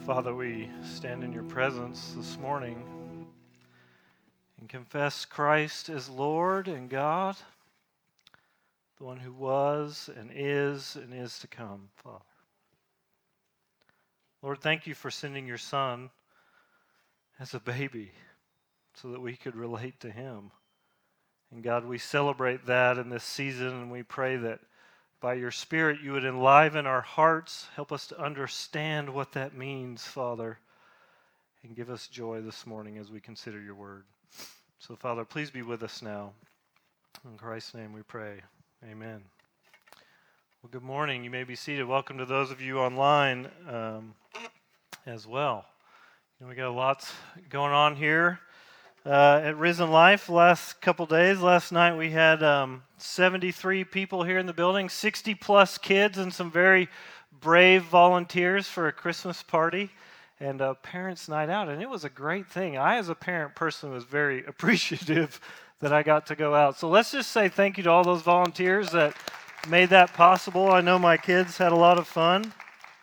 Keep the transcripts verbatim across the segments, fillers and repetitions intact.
Father, we stand in your presence this morning and confess Christ as Lord and God, the one who was and is and is to come, Father. Lord, thank you for sending your Son as a baby so that we could relate to him. And God, we celebrate that in this season, and we pray that by your Spirit you would enliven our hearts, help us to understand what that means, Father, and give us joy this morning as we consider your word. So, Father, please be with us now. In Christ's name we pray. Amen. Well, good morning. You may be seated. Welcome to those of you online um, as well. You know, we got a lot going on here uh, at Risen Life. Last couple days, last night we had um, seventy-three people here in the building, sixty plus kids, and some very brave volunteers for a Christmas party and a parents' night out. And it was a great thing. I, as a parent personally, was very appreciative that I got to go out. So let's just say thank you to all those volunteers that made that possible. I know my kids had a lot of fun.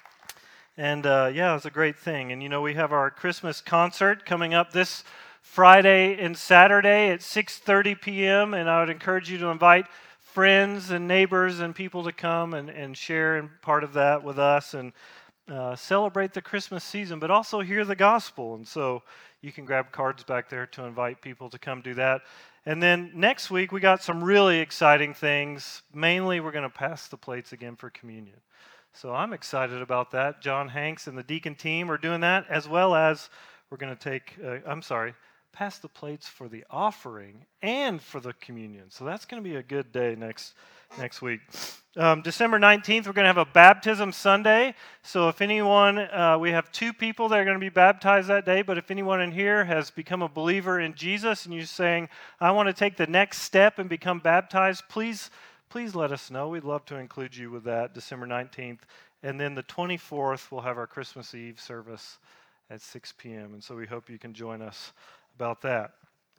And uh, yeah, it was a great thing. And you know, we have our Christmas concert coming up this Friday and Saturday at six thirty p.m. And I would encourage you to invite friends and neighbors and people to come and, and share in part of that with us and uh, celebrate the Christmas season, but also hear the gospel. And so you can grab cards back there to invite people to come do that. And then next week, we got some really exciting things. Mainly, we're going to pass the plates again for communion. So I'm excited about that. John Hanks and the deacon team are doing that, as well as we're going to take, uh, I'm sorry, pass the plates for the offering and for the communion. So that's going to be a good day next next week. Um, December nineteenth, we're going to have a baptism Sunday. So if anyone, uh, we have two people that are going to be baptized that day, but if anyone in here has become a believer in Jesus and you're saying, I want to take the next step and become baptized, please Please let us know. We'd love to include you with that, December nineteenth. And then the twenty-fourth, we'll have our Christmas Eve service at six p.m. And so we hope you can join us about that.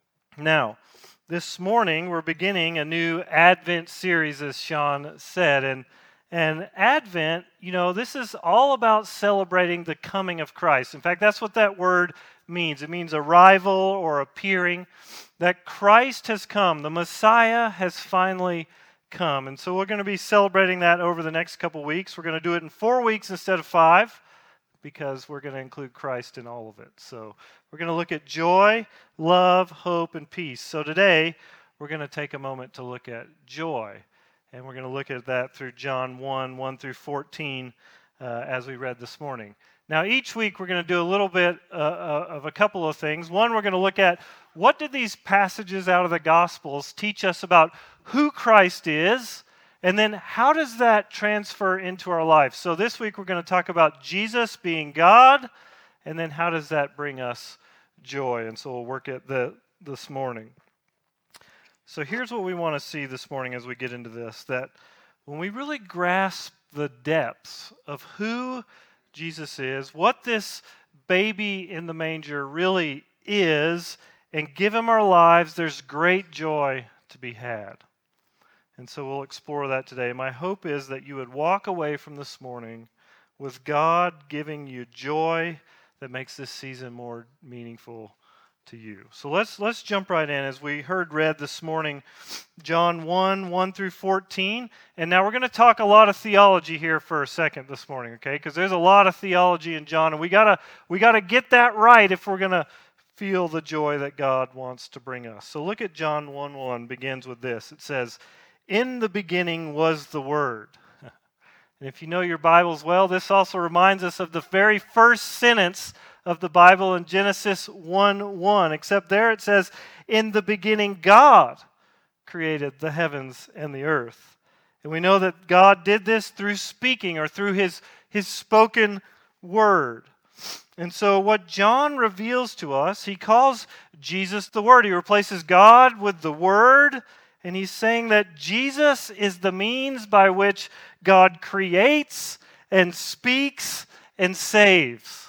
Now, this morning, we're beginning a new Advent series, as Sean said. And, and Advent, you know, this is all about celebrating the coming of Christ. In fact, that's what that word means. It means arrival or appearing, that Christ has come. The Messiah has finally come. And so we're going to be celebrating that over the next couple weeks. We're going to do it in four weeks instead of five because we're going to include Christ in all of it. So we're going to look at joy, love, hope, and peace. So today we're going to take a moment to look at joy. And we're going to look at that through John one, one through fourteen uh, as we read this morning. Now each week we're going to do a little bit uh, of a couple of things. One, we're going to look at what did these passages out of the Gospels teach us about who Christ is, and then how does that transfer into our life? So this week we're going to talk about Jesus being God, and then how does that bring us joy? And so we'll work at the this morning. So here's what we want to see this morning as we get into this, that when we really grasp the depths of who Jesus is, what this baby in the manger really is, and give him our lives, there's great joy to be had. And so we'll explore that today. My hope is that you would walk away from this morning with God giving you joy that makes this season more meaningful to you. So let's let's jump right in. As we heard read this morning, John one, one through fourteen. And now we're going to talk a lot of theology here for a second this morning, okay? Because there's a lot of theology in John, and we gotta we gotta get that right if we're going to feel the joy that God wants to bring us. So look at John one, one, begins with this. It says, in the beginning was the Word. And if you know your Bibles well, this also reminds us of the very first sentence of the Bible in Genesis one, one. Except there it says, in the beginning God created the heavens and the earth. And we know that God did this through speaking or through his, his spoken word. And so what John reveals to us, he calls Jesus the Word. He replaces God with the Word. And he's saying that Jesus is the means by which God creates and speaks and saves.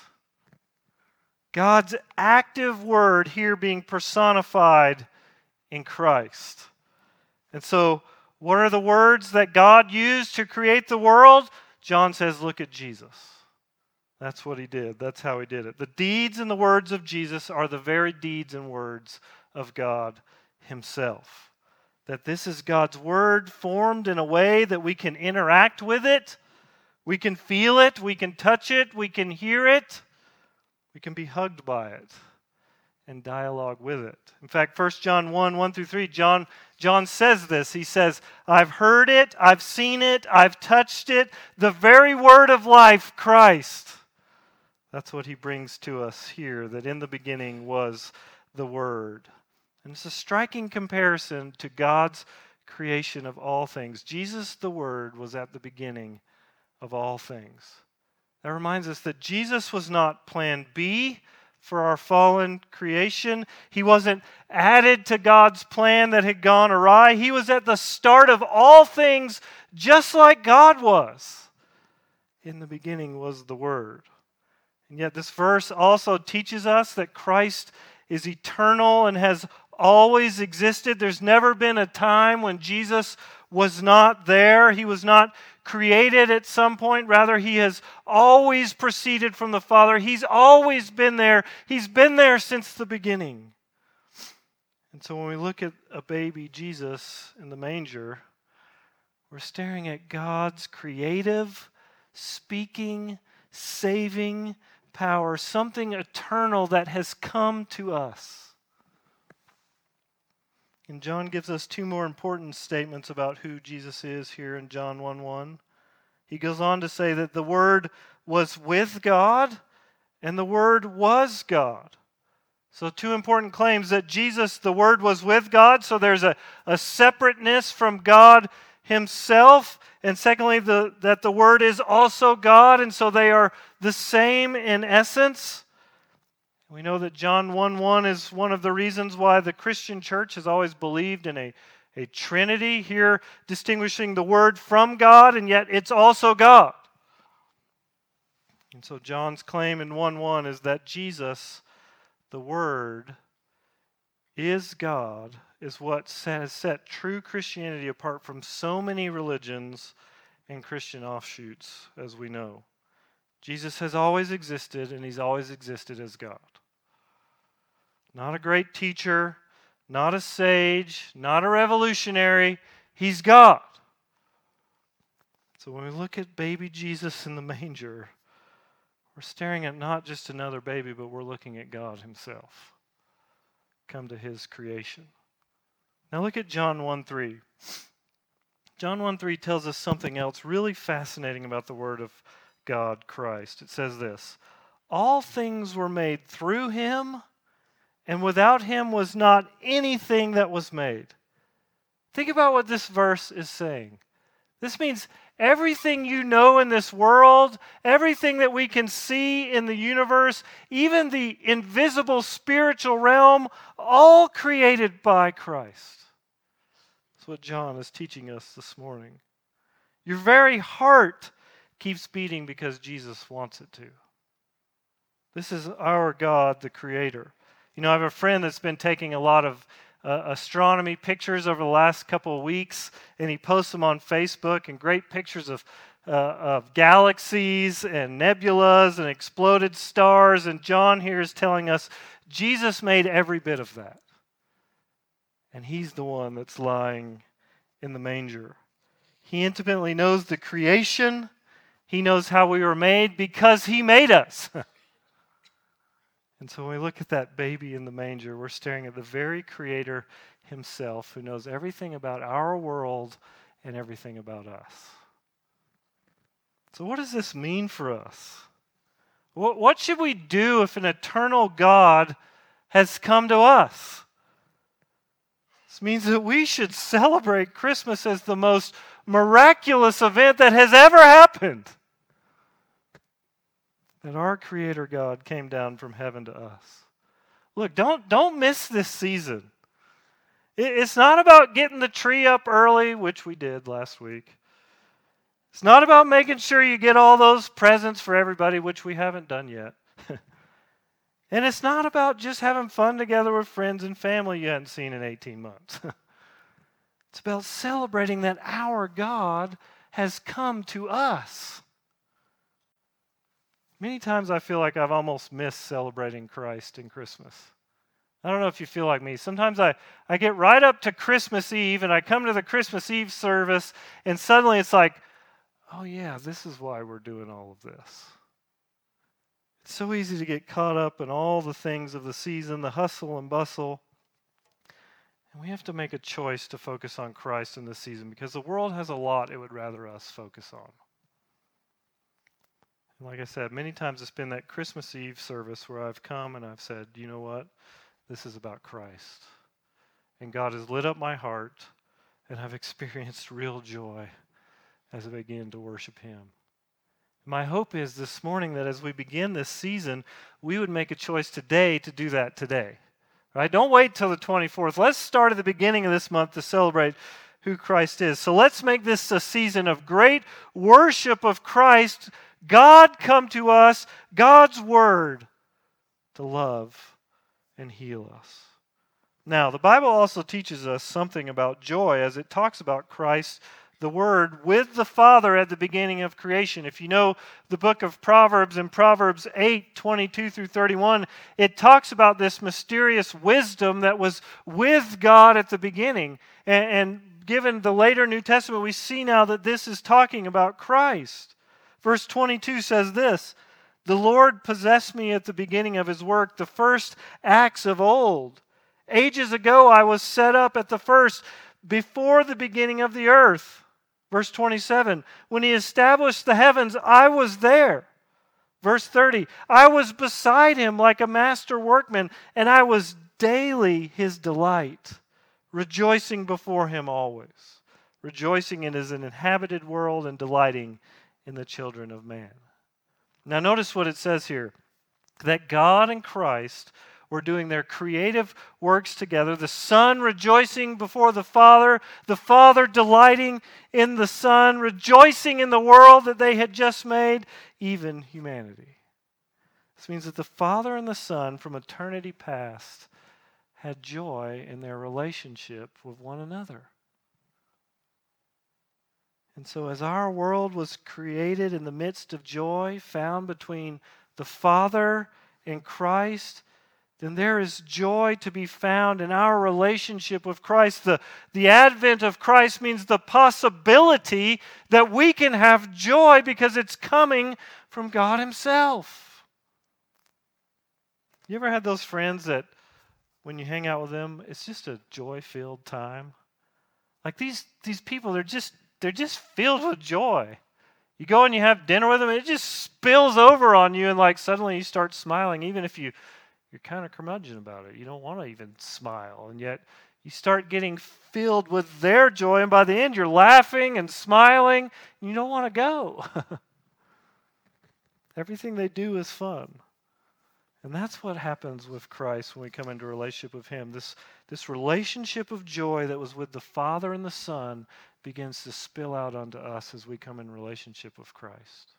God's active word here being personified in Christ. And so, what are the words that God used to create the world? John says, look at Jesus. That's what he did. That's how he did it. The deeds and the words of Jesus are the very deeds and words of God himself. That this is God's word formed in a way that we can interact with it, we can feel it, we can touch it, we can hear it, we can be hugged by it and dialogue with it. In fact, First John one, one through three, John, John says this. He says, I've heard it, I've seen it, I've touched it, the very word of life, Christ. That's what he brings to us here, that in the beginning was the Word. And it's a striking comparison to God's creation of all things. Jesus, the Word, was at the beginning of all things. That reminds us that Jesus was not plan B for our fallen creation. He wasn't added to God's plan that had gone awry. He was at the start of all things, just like God was. In the beginning was the Word. And yet this verse also teaches us that Christ is eternal and has always existed. There's never been a time when Jesus was not there. He was not created at some point. Rather, he has always proceeded from the Father. He's always been there. He's been there since the beginning. And so when we look at a baby Jesus in the manger, we're staring at God's creative, speaking, saving power, something eternal that has come to us. And John gives us two more important statements about who Jesus is here in John one one. He goes on to say that the Word was with God and the Word was God. So two important claims: that Jesus, the Word, was with God, so there's a, a separateness from God himself. And secondly, the, that the Word is also God, and so they are the same in essence. We know that John one one is one of the reasons why the Christian church has always believed in a, a Trinity, here distinguishing the Word from God, and yet it's also God. And so John's claim in one one is that Jesus, the Word, is God, is what has set true Christianity apart from so many religions and Christian offshoots, as we know. Jesus has always existed, and he's always existed as God. Not a great teacher, not a sage, not a revolutionary. He's God. So when we look at baby Jesus in the manger, we're staring at not just another baby, but we're looking at God himself come to his creation. Now look at John one three. John one three tells us something else really fascinating about the Word of God, Christ. It says this: all things were made through him, and without him was not anything that was made. Think about what this verse is saying. This means everything you know in this world, everything that we can see in the universe, even the invisible spiritual realm, all created by Christ. That's what John is teaching us this morning. Your very heart keeps beating because Jesus wants it to. This is our God, the Creator. You know, I have a friend that's been taking a lot of uh, astronomy pictures over the last couple of weeks, and he posts them on Facebook, and great pictures of, uh, of galaxies and nebulas and exploded stars. And John here is telling us Jesus made every bit of that. And he's the one that's lying in the manger. He intimately knows the creation. He knows how we were made because he made us. And so when we look at that baby in the manger, we're staring at the very Creator himself, who knows everything about our world and everything about us. So what does this mean for us? What, what should we do if an eternal God has come to us? This means that we should celebrate Christmas as the most miraculous event that has ever happened. That our Creator God came down from heaven to us. Look, don't, don't miss this season. It, it's not about getting the tree up early, which we did last week. It's not about making sure you get all those presents for everybody, which we haven't done yet. And it's not about just having fun together with friends and family you hadn't seen in eighteen months. It's about celebrating that our God has come to us. Many times I feel like I've almost missed celebrating Christ in Christmas. I don't know if you feel like me. Sometimes I, I get right up to Christmas Eve and I come to the Christmas Eve service and suddenly it's like, oh yeah, this is why we're doing all of this. It's so easy to get caught up in all the things of the season, the hustle and bustle. And we have to make a choice to focus on Christ in this season because the world has a lot it would rather us focus on. And like I said, many times it's been that Christmas Eve service where I've come and I've said, you know what? This is about Christ. And God has lit up my heart, and I've experienced real joy as I begin to worship Him. My hope is this morning that as we begin this season, we would make a choice today to do that today. Right? Don't wait till the twenty-fourth. Let's start at the beginning of this month to celebrate who Christ is. So let's make this a season of great worship of Christ. God come to us, God's Word, to love and heal us. Now, the Bible also teaches us something about joy as it talks about Christ, the Word, with the Father at the beginning of creation. If you know the book of Proverbs, in Proverbs eight, twenty-two through thirty-one, it talks about this mysterious wisdom that was with God at the beginning. And, and given the later New Testament, we see now that this is talking about Christ. Verse twenty-two says this, "The Lord possessed me at the beginning of His work, the first acts of old. Ages ago I was set up at the first, before the beginning of the earth." Verse twenty-seven, "When He established the heavens, I was there." Verse thirty, "I was beside Him like a master workman, and I was daily His delight, rejoicing before Him always, rejoicing in His inhabited world and delighting in the children of man." Now notice what it says here, that God and Christ were doing their creative works together, the Son rejoicing before the Father, the Father delighting in the Son, rejoicing in the world that they had just made, even humanity. This means that the Father and the Son from eternity past had joy in their relationship with one another. And so as our world was created in the midst of joy found between the Father and Christ, then there is joy to be found in our relationship with Christ. The, the advent of Christ means the possibility that we can have joy because it's coming from God Himself. You ever had those friends that when you hang out with them, it's just a joy-filled time? Like these, these people, they're just They're just filled with joy. You go and you have dinner with them, it just spills over on you, and like suddenly you start smiling, even if you, you're kind of curmudgeon about it. You don't want to even smile, and yet you start getting filled with their joy, and by the end you're laughing and smiling, and you don't want to go. Everything they do is fun. And that's what happens with Christ when we come into a relationship with Him. This, this relationship of joy that was with the Father and the Son begins to spill out onto us as we come in relationship with Christ.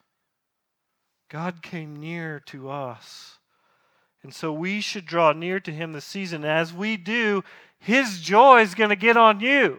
God came near to us. And so we should draw near to Him this season. As we do, His joy is going to get on you.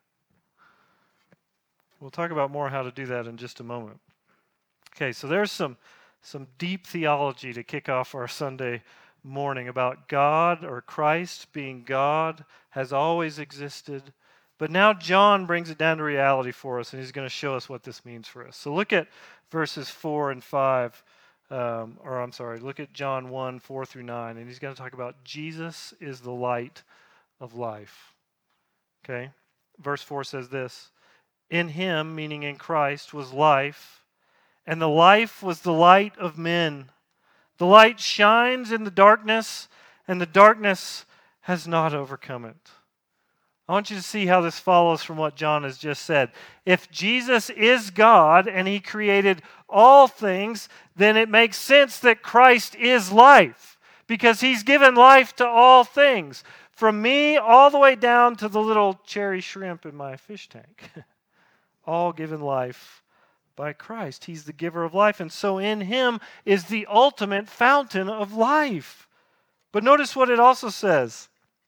We'll talk about more how to do that in just a moment. Okay, so there's some Some deep theology to kick off our Sunday morning about God or Christ being God, has always existed. But now John brings it down to reality for us, and he's going to show us what this means for us. So look at verses four and five, um, or I'm sorry, look at John one, four through nine, and he's going to talk about Jesus is the light of life. Okay? Verse four says this, "In Him," meaning in Christ, "was life, and the life was the light of men. The light shines in the darkness, and the darkness has not overcome it." I want you to see how this follows from what John has just said. If Jesus is God and He created all things, then it makes sense that Christ is life, because He's given life to all things, from me all the way down to the little cherry shrimp in my fish tank. All given life by Christ. He's the giver of life, and so in Him is the ultimate fountain of life. But notice what it also says.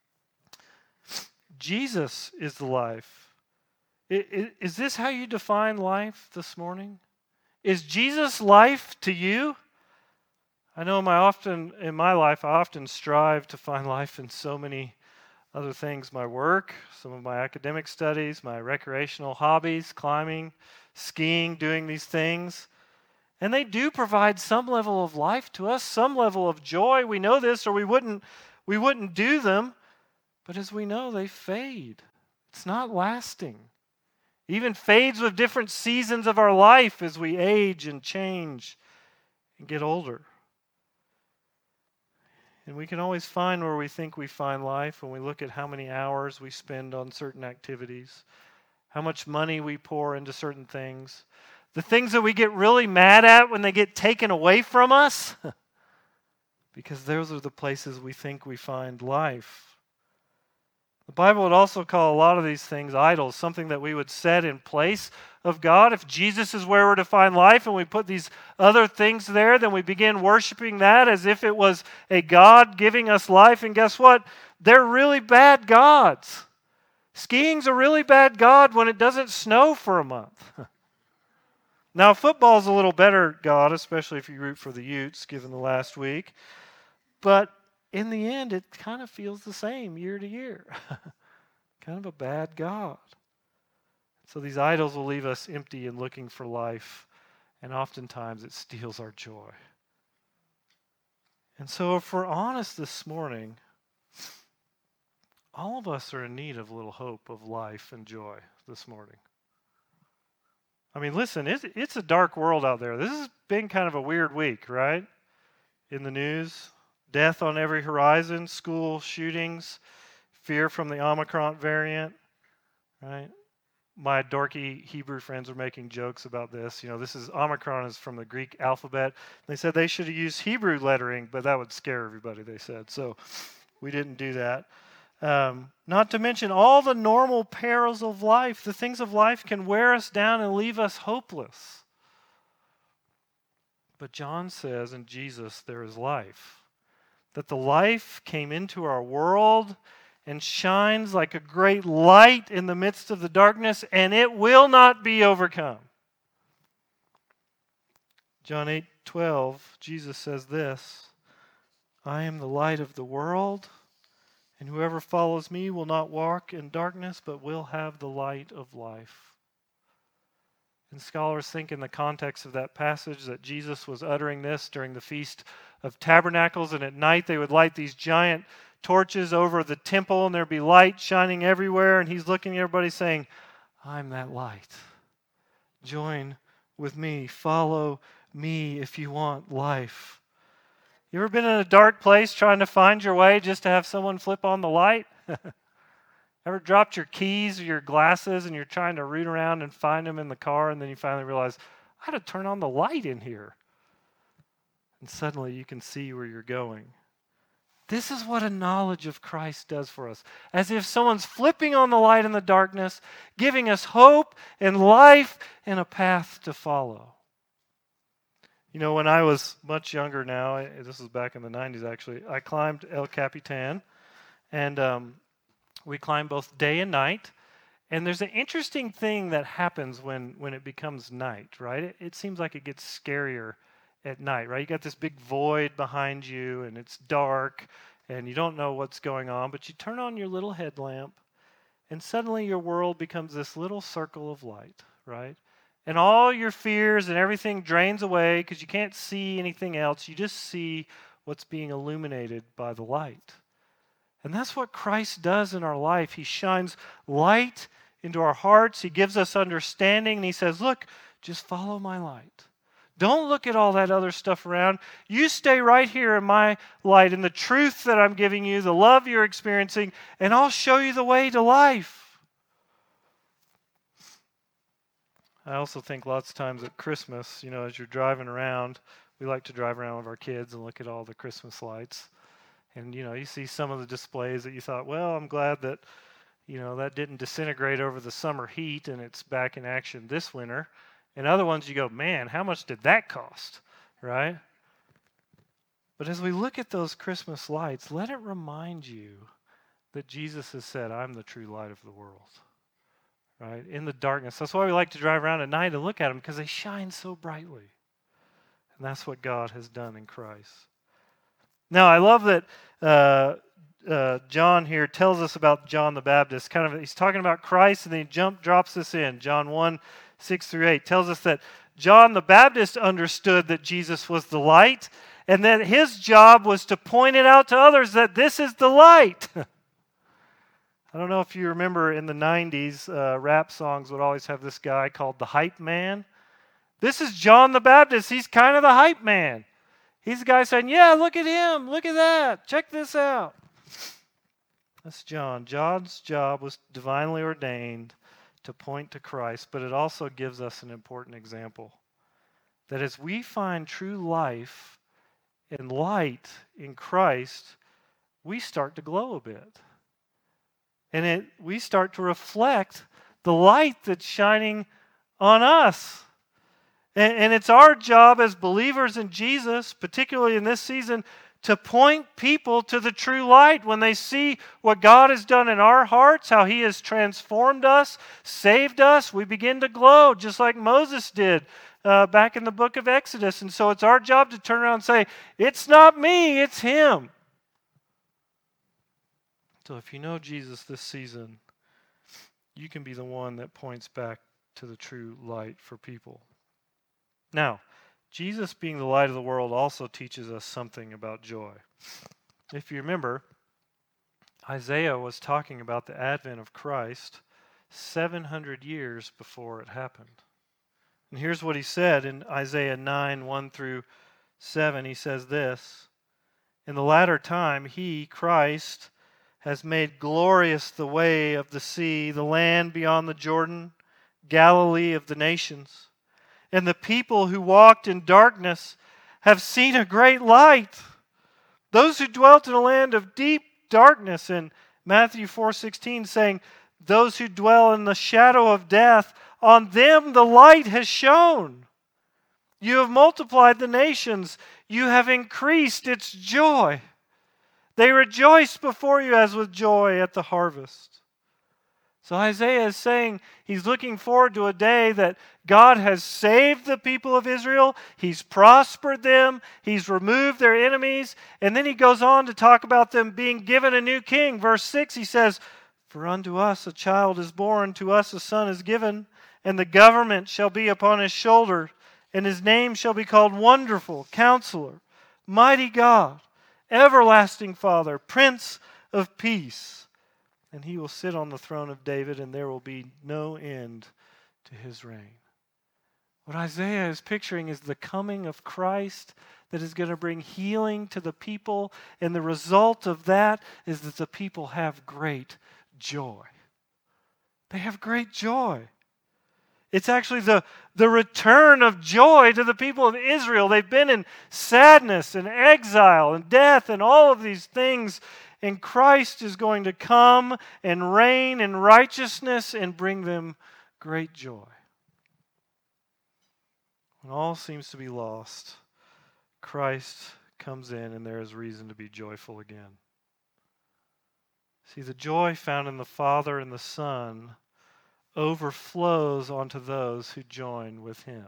Jesus is the life. Is this how you define life this morning? Is Jesus life to you? I know my often in my life, I often strive to find life in so many other things. My work, some of my academic studies, my recreational hobbies, climbing, skiing, doing these things. And they do provide some level of life to us, some level of joy. We know this, or we wouldn't, we wouldn't do them. But as we know, they fade. It's not lasting. Even fades with different seasons of our life as we age and change and get older. And we can always find where we think we find life when we look at how many hours we spend on certain activities, how much money we pour into certain things, the things that we get really mad at when they get taken away from us, because those are the places we think we find life. The Bible would also call a lot of these things idols, something that we would set in place of God. If Jesus is where we're to find life and we put these other things there, then we begin worshiping that as if it was a God giving us life. And guess what? They're really bad gods. Skiing's a really bad God when it doesn't snow for a month. Now, football's a little better God, especially if you root for the Utes, given the last week. But in the end, it kind of feels the same year to year. Kind of a bad God. So these idols will leave us empty and looking for life, and oftentimes it steals our joy. And so if we're honest this morning, all of us are in need of a little hope of life and joy this morning. I mean, listen, it's, it's a dark world out there. This has been kind of a weird week, right? In the news. Death on every horizon, school shootings, fear from the Omicron variant, right? My dorky Hebrew friends were making jokes about this. You know, this is Omicron is from the Greek alphabet. They said they should have used Hebrew lettering, but that would scare everybody, they said. So we didn't do that. Um, not to mention all the normal perils of life. The things of life can wear us down and leave us hopeless. But John says in Jesus there is life. That the life came into our world and shines like a great light in the midst of the darkness, and it will not be overcome. John eight twelve, Jesus says this, I am the light of the world, and whoever follows me will not walk in darkness, but will have the light of life. And scholars think in the context of that passage that Jesus was uttering this during the Feast of Tabernacles, and at night they would light these giant torches over the temple, and there'd be light shining everywhere, and he's looking at everybody saying, I'm that light. Join with me. Follow me if you want life. You ever been in a dark place trying to find your way just to have someone flip on the light? Ever dropped your keys or your glasses and you're trying to root around and find them in the car, and then you finally realize, I had to turn on the light in here. And suddenly you can see where you're going. This is what a knowledge of Christ does for us. As if someone's flipping on the light in the darkness, giving us hope and life and a path to follow. You know, when I was much younger now, this was back in the nineties actually, I climbed El Capitan, and um, we climb both day and night. And there's an interesting thing that happens when, when it becomes night, right? It, it seems like it gets scarier at night, right? You got this big void behind you, and it's dark, and you don't know what's going on, but you turn on your little headlamp, and suddenly your world becomes this little circle of light, right? And all your fears and everything drains away because you can't see anything else. You just see what's being illuminated by the light. And that's what Christ does in our life. He shines light into our hearts. He gives us understanding, and he says, look, just follow my light. Don't look at all that other stuff around. You stay right here in my light, in the truth that I'm giving you, the love you're experiencing, and I'll show you the way to life. I also think lots of times at Christmas, you know, as you're driving around, we like to drive around with our kids and look at all the Christmas lights. And, you know, you see some of the displays that you thought, well, I'm glad that, you know, that didn't disintegrate over the summer heat and it's back in action this winter. And other ones you go, man, how much did that cost, right? But as we look at those Christmas lights, let it remind you that Jesus has said, I'm the true light of the world, right? In the darkness. That's why we like to drive around at night and look at them, because they shine so brightly. And that's what God has done in Christ. Now, I love that uh, uh, John here tells us about John the Baptist. Kind of, he's talking about Christ, and then he jump drops this in. John one, six through eight tells us that John the Baptist understood that Jesus was the light, and that his job was to point it out to others that this is the light. I don't know if you remember in the nineties, uh, rap songs would always have this guy called the hype man. This is John the Baptist. He's kind of the hype man. He's the guy saying, yeah, look at him. Look at that. Check this out. That's John. John's job was divinely ordained to point to Christ, but it also gives us an important example. That as we find true life and light in Christ, we start to glow a bit. And it, we start to reflect the light that's shining on us. And, and it's our job as believers in Jesus, particularly in this season, to point people to the true light when they see what God has done in our hearts, how He has transformed us, saved us. We begin to glow just like Moses did uh, back in the book of Exodus. And so it's our job to turn around and say, it's not me, it's Him. So if you know Jesus this season, you can be the one that points back to the true light for people. Now, Jesus being the light of the world also teaches us something about joy. If you remember, Isaiah was talking about the advent of Christ seven hundred years before it happened. And here's what he said in Isaiah nine, one through seven. He says this, in the latter time, He, Christ, has made glorious the way of the sea, the land beyond the Jordan, Galilee of the nations. And the people who walked in darkness have seen a great light. Those who dwelt in a land of deep darkness, in Matthew four sixteen, saying, those who dwell in the shadow of death, on them the light has shone. You have multiplied the nations. You have increased its joy. They rejoice before you as with joy at the harvest. So Isaiah is saying he's looking forward to a day that God has saved the people of Israel. He's prospered them. He's removed their enemies. And then he goes on to talk about them being given a new king. Verse six, he says, for unto us a child is born, to us a son is given, and the government shall be upon his shoulder, and his name shall be called Wonderful, Counselor, Mighty God, Everlasting Father, Prince of Peace. And He will sit on the throne of David, and there will be no end to His reign. What Isaiah is picturing is the coming of Christ that is going to bring healing to the people, and the result of that is that the people have great joy. They have great joy. It's actually the, the return of joy to the people of Israel. They've been in sadness and exile and death and all of these things. And Christ is going to come and reign in righteousness and bring them great joy. When all seems to be lost, Christ comes in and there is reason to be joyful again. See, the joy found in the Father and the Son overflows onto those who join with Him.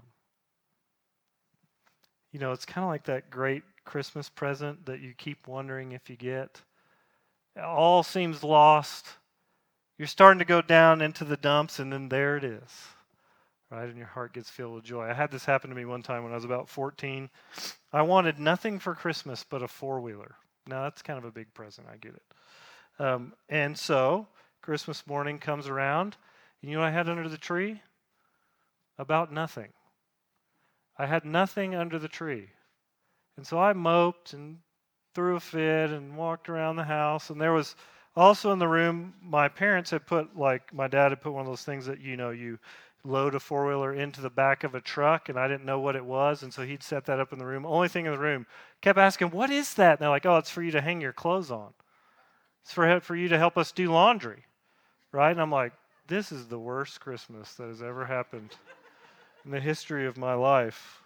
You know, it's kind of like that great Christmas present that you keep wondering if you get. All seems lost. You're starting to go down into the dumps, and then there it is, right? And your heart gets filled with joy. I had this happen to me one time when I was about fourteen. I wanted nothing for Christmas but a four-wheeler. Now, that's kind of a big present. I get it. Um, and so, Christmas morning comes around, and you know what I had under the tree? About nothing. I had nothing under the tree. And so I moped and threw a fit and walked around the house. And there was also in the room, my parents had put, like, my dad had put one of those things that, you know, you load a four-wheeler into the back of a truck, and I didn't know what it was, and so he'd set that up in the room. Only thing in the room. Kept asking, what is that? And they're like, oh, it's for you to hang your clothes on. It's for, for you to help us do laundry, right? And I'm like, this is the worst Christmas that has ever happened in the history of my life.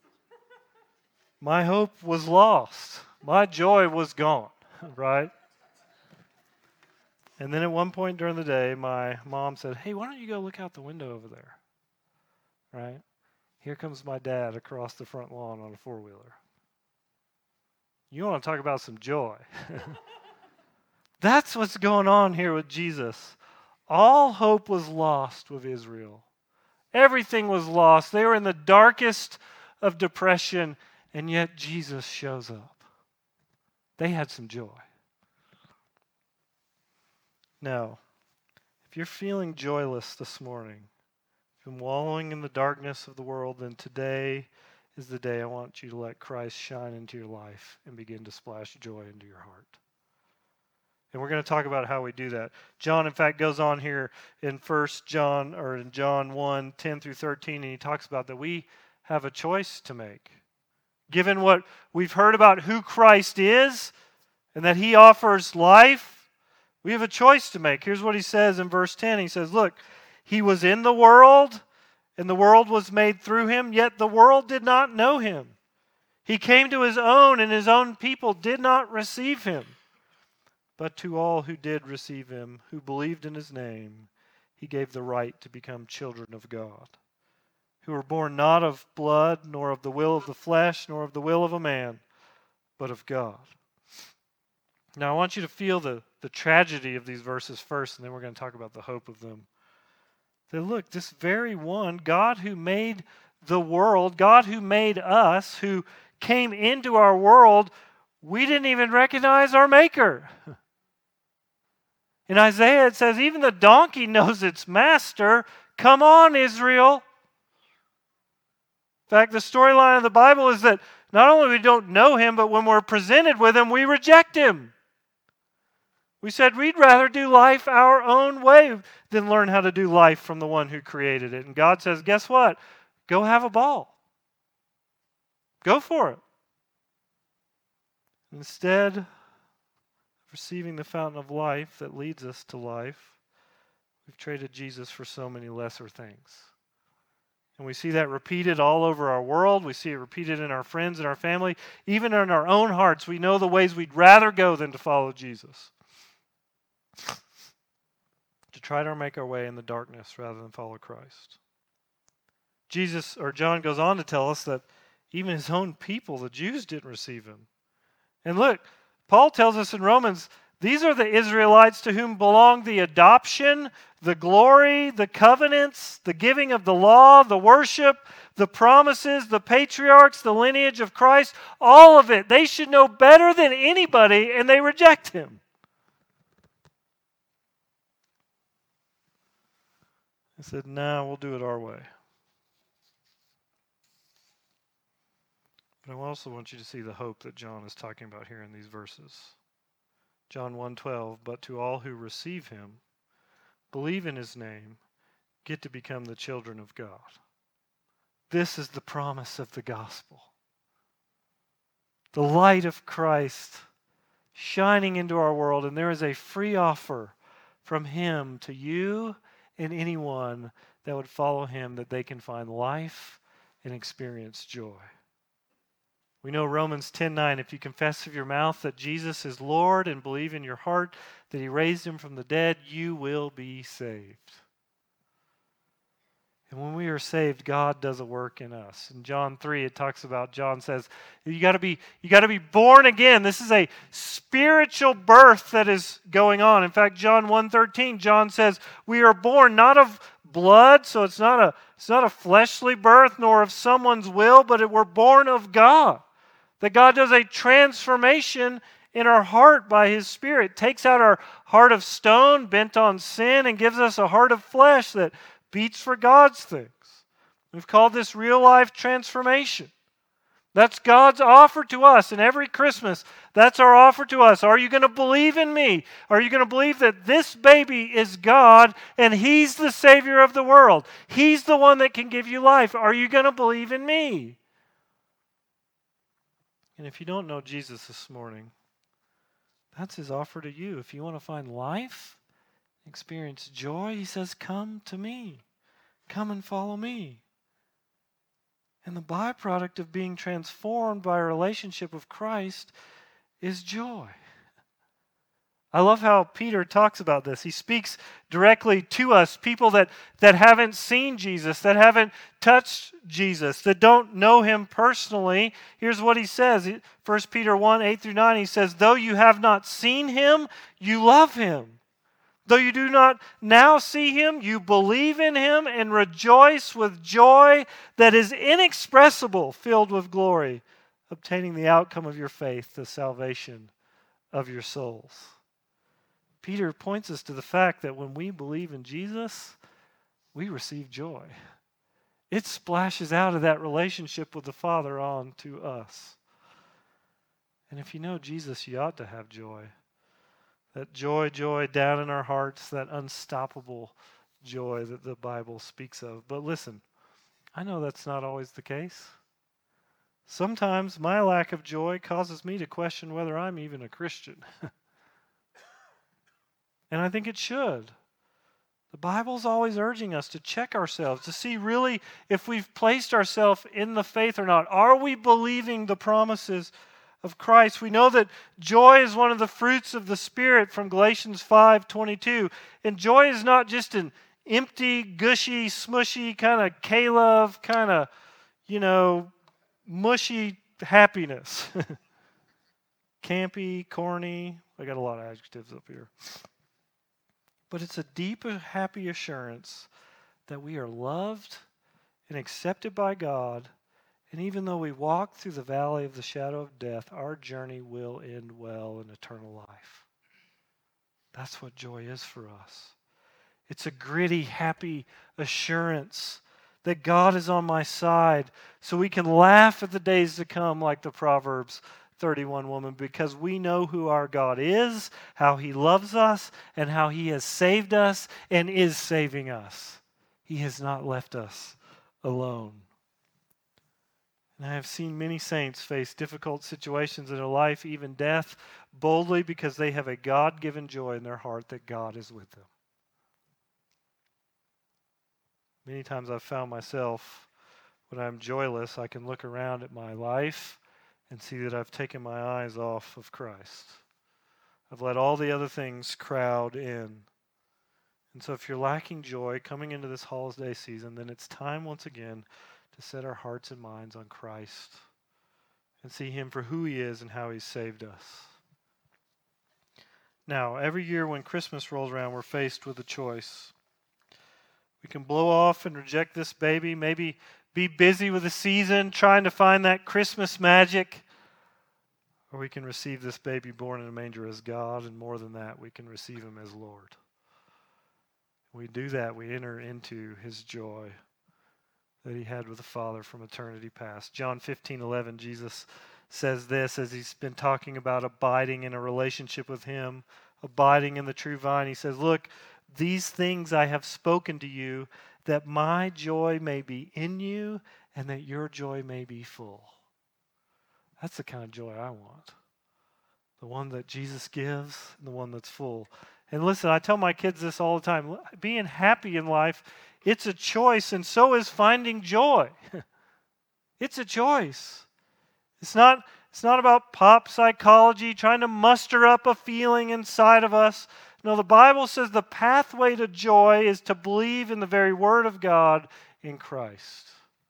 My hope was lost. My joy was gone, right? And then at one point during the day, my mom said, hey, why don't you go look out the window over there? Right? Here comes my dad across the front lawn on a four-wheeler. You want to talk about some joy. That's what's going on here with Jesus. All hope was lost with Israel. Everything was lost. They were in the darkest of depression, and yet Jesus shows up. They had some joy. Now, if you're feeling joyless this morning, if you're wallowing in the darkness of the world, then today is the day I want you to let Christ shine into your life and begin to splash joy into your heart. And we're going to talk about how we do that. John, in fact, goes on here in First John, or in John one, ten through thirteen, and he talks about that we have a choice to make. Given what we've heard about who Christ is, and that he offers life, we have a choice to make. Here's what he says in verse ten. He says, look, he was in the world, and the world was made through him, yet the world did not know him. He came to his own, and his own people did not receive him. But to all who did receive him, who believed in his name, he gave the right to become children of God, who were born not of blood, nor of the will of the flesh, nor of the will of a man, but of God. Now I want you to feel the, the tragedy of these verses first, and then we're going to talk about the hope of them. That look, this very one, God who made the world, God who made us, who came into our world, we didn't even recognize our Maker. In Isaiah it says, even the donkey knows its master. Come on, Israel. In fact, the storyline of the Bible is that not only we don't know him, but when we're presented with him, we reject him. We said we'd rather do life our own way than learn how to do life from the one who created it. And God says, guess what? Go have a ball. Go for it. Instead of receiving the fountain of life that leads us to life, we've traded Jesus for so many lesser things. And we see that repeated all over our world. We see it repeated in our friends and our family. Even in our own hearts, we know the ways we'd rather go than to follow Jesus. To try to make our way in the darkness rather than follow Christ. Jesus, or John goes on to tell us that even his own people, the Jews, didn't receive him. And look, Paul tells us in Romans, these are the Israelites to whom belong the adoption, the glory, the covenants, the giving of the law, the worship, the promises, the patriarchs, the lineage of Christ, all of it. They should know better than anybody, and they reject him. I said, no, nah, we'll do it our way. But I also want you to see the hope that John is talking about here in these verses. John one twelve, but to all who receive him, believe in his name, get to become the children of God. This is the promise of the gospel. The light of Christ shining into our world, and there is a free offer from him to you and anyone that would follow him, that they can find life and experience joy. We know Romans ten nine, if you confess with your mouth that Jesus is Lord and believe in your heart that he raised him from the dead, you will be saved. And when we are saved, God does a work in us. In John three, it talks about, John says, you got to be you got to be born again. This is a spiritual birth that is going on. In fact, John one thirteen, John says, we are born not of blood, so it's not a it's not a fleshly birth nor of someone's will, but it, we're born of God. That God does a transformation in our heart by his Spirit, takes out our heart of stone bent on sin and gives us a heart of flesh that beats for God's things. We've called this real life transformation. That's God's offer to us. And every Christmas, that's our offer to us. Are you going to believe in me? Are you going to believe that this baby is God and he's the Savior of the world? He's the one that can give you life. Are you going to believe in me? And if you don't know Jesus this morning, that's his offer to you. If you want to find life, experience joy, he says, come to me. Come and follow me. And the byproduct of being transformed by a relationship with Christ is joy. I love how Peter talks about this. He speaks directly to us, people that, that haven't seen Jesus, that haven't touched Jesus, that don't know him personally. Here's what he says. First Peter one, eight through nine, he says, though you have not seen him, you love him. Though you do not now see him, you believe in him and rejoice with joy that is inexpressible, filled with glory, obtaining the outcome of your faith, the salvation of your souls. Peter points us to the fact that when we believe in Jesus, we receive joy. It splashes out of that relationship with the Father on to us. And if you know Jesus, you ought to have joy. That joy, joy down in our hearts, that unstoppable joy that the Bible speaks of. But listen, I know that's not always the case. Sometimes my lack of joy causes me to question whether I'm even a Christian. And I think it should. The Bible's always urging us to check ourselves, to see really if we've placed ourselves in the faith or not. Are we believing the promises of Christ? We know that joy is one of the fruits of the Spirit from Galatians five twenty-two. And joy is not just an empty, gushy, smushy, kind of K-love, kind of, you know, mushy happiness. Campy, corny. I got a lot of adjectives up here. But it's a deep, happy assurance that we are loved and accepted by God. And even though we walk through the valley of the shadow of death, our journey will end well in eternal life. That's what joy is for us. It's a gritty, happy assurance that God is on my side, so we can laugh at the days to come like the Proverbs thirty-one woman, because we know who our God is, how he loves us, and how he has saved us and is saving us. He has not left us alone. And I have seen many saints face difficult situations in their life, even death, boldly because they have a God-given joy in their heart that God is with them. Many times I've found myself, when I'm joyless, I can look around at my life and see that I've taken my eyes off of Christ. I've let all the other things crowd in. And so if you're lacking joy coming into this holiday season, then it's time once again to set our hearts and minds on Christ and see him for who he is and how he's saved us. Now, every year when Christmas rolls around, we're faced with a choice. We can blow off and reject this baby, maybe be busy with the season, trying to find that Christmas magic. Or we can receive this baby born in a manger as God, and more than that, we can receive him as Lord. When we do that, we enter into his joy that he had with the Father from eternity past. John fifteen eleven, Jesus says this as he's been talking about abiding in a relationship with him, abiding in the true vine. He says, look, these things I have spoken to you, that my joy may be in you and that your joy may be full. That's the kind of joy I want. The one that Jesus gives and the one that's full. And listen, I tell my kids this all the time. Being happy in life, it's a choice, and so is finding joy. It's a choice. It's not, it's not about pop psychology, trying to muster up a feeling inside of us. No, the Bible says the pathway to joy is to believe in the very Word of God in Christ.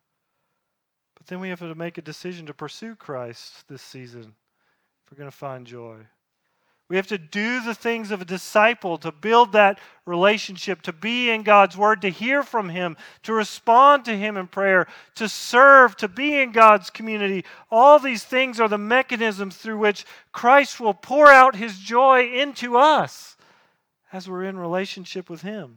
But then we have to make a decision to pursue Christ this season if we're going to find joy. We have to do the things of a disciple, to build that relationship, to be in God's Word, to hear from him, to respond to him in prayer, to serve, to be in God's community. All these things are the mechanisms through which Christ will pour out his joy into us as we're in relationship with him.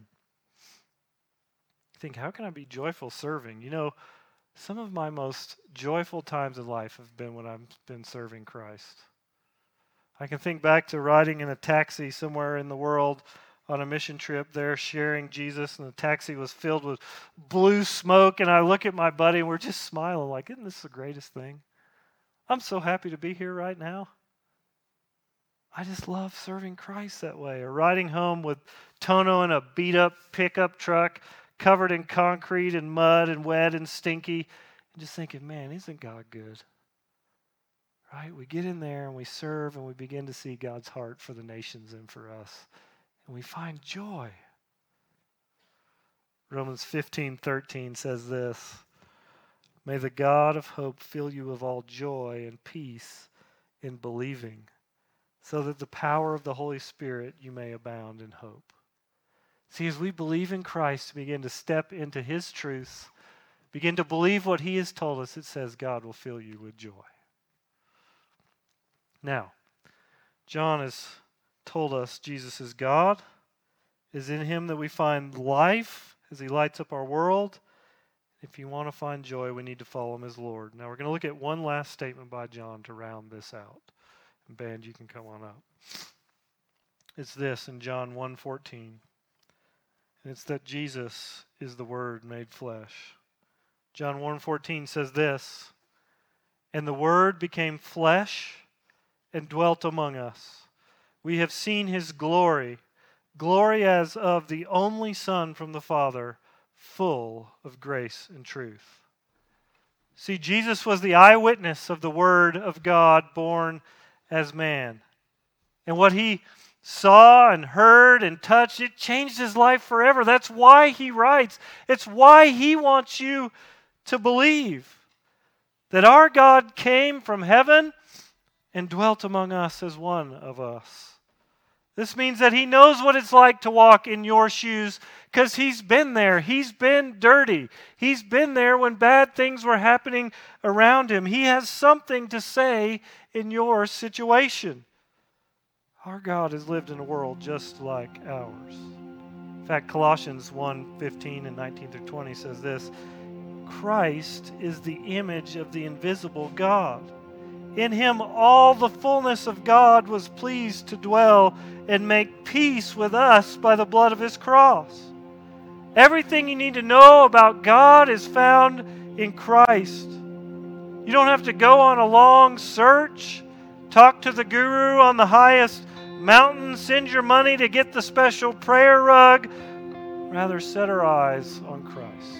You think, how can I be joyful serving? You know, some of my most joyful times in life have been when I've been serving Christ. I can think back to riding in a taxi somewhere in the world on a mission trip there, sharing Jesus, and the taxi was filled with blue smoke, and I look at my buddy and we're just smiling like, isn't this the greatest thing? I'm so happy to be here right now. I just love serving Christ that way. Or riding home with Tono in a beat-up pickup truck covered in concrete and mud and wet and stinky, and just thinking, man, isn't God good? right? We get in there and we serve and we begin to see God's heart for the nations and for us. And we find joy. Romans fifteen thirteen says this, "May the God of hope fill you with all joy and peace in believing, so that the power of the Holy Spirit you may abound in hope." See, as we believe in Christ, begin to step into His truth, begin to believe what He has told us, it says God will fill you with joy. Now, John has told us Jesus is God. It is in Him that we find life as He lights up our world. If you want to find joy, we need to follow Him as Lord. Now, we're going to look at one last statement by John to round this out. And band, you can come on up. It's this in John one fourteen. And it's that Jesus is the Word made flesh. John one fourteen says this, "And the Word became flesh and dwelt among us. We have seen His glory, glory as of the only Son from the Father, full of grace and truth." See, Jesus was the eyewitness of the Word of God born as man. And what He saw and heard and touched, it changed His life forever. That's why He writes. It's why He wants you to believe that our God came from heaven and dwelt among us as one of us. This means that He knows what it's like to walk in your shoes because He's been there. He's been dirty. He's been there when bad things were happening around Him. He has something to say in your situation. Our God has lived in a world just like ours. In fact, Colossians one fifteen and nineteen through twenty says this, "Christ is the image of the invisible God. In Him all the fullness of God was pleased to dwell and make peace with us by the blood of His cross." Everything you need to know about God is found in Christ. You don't have to go on a long search, talk to the guru on the highest mountain, send your money to get the special prayer rug. Rather, set our eyes on Christ.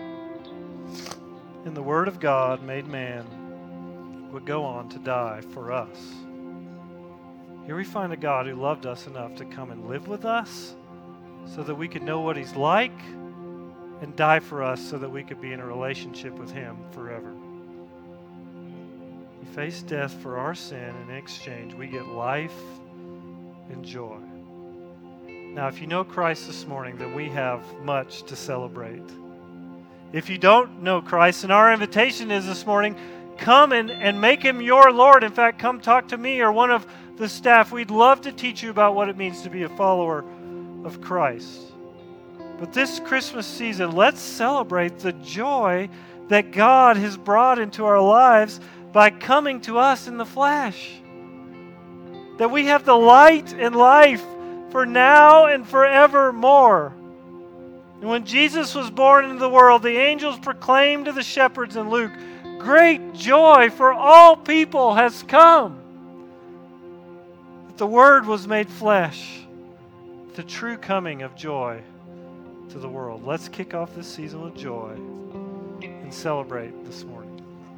And the Word of God made man would go on to die for us. Here we find a God who loved us enough to come and live with us so that we could know what He's like, and die for us so that we could be in a relationship with Him forever. He faced death for our sin, and in exchange we get life and joy. Now, if you know Christ this morning, then we have much to celebrate. If you don't know Christ, and our invitation is this morning, come and, and make Him your Lord. In fact, come talk to me or one of the staff. We'd love to teach you about what it means to be a follower of Christ. But this Christmas season, let's celebrate the joy that God has brought into our lives by coming to us in the flesh. That we have the light and life for now and forevermore. And when Jesus was born into the world, the angels proclaimed to the shepherds in Luke, "Great joy for all people has come." That the Word was made flesh. The true coming of joy to the world. Let's kick off this season with joy and celebrate this morning.